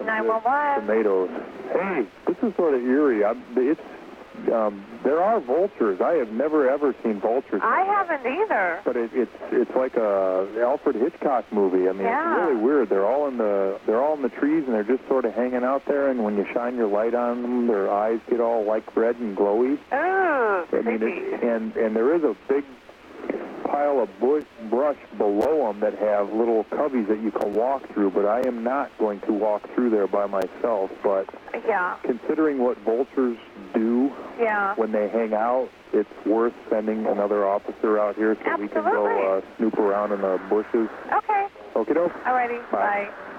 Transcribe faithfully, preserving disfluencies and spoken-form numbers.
nine one one. Tomatoes. Hey, this is sort of eerie. I'm, it's um, there are vultures. I have never ever seen vultures. I haven't either. But it, it's it's like a Alfred Hitchcock movie. I mean, Yeah. it's really weird. They're all in the they're all in the trees and they're just sort of hanging out there. And when you shine your light on them, their eyes get all like red and glowy. Oh, I mean, it, and and there is a big pile of bush brush below them that have little cubbies that you can walk through. But I am not going to walk through there by myself. But yeah. considering what vultures do yeah. when they hang out, it's worth sending another officer out here so Absolutely. we can go uh, snoop around in the bushes. Okay. Okie doke. Alrighty. Bye. Bye.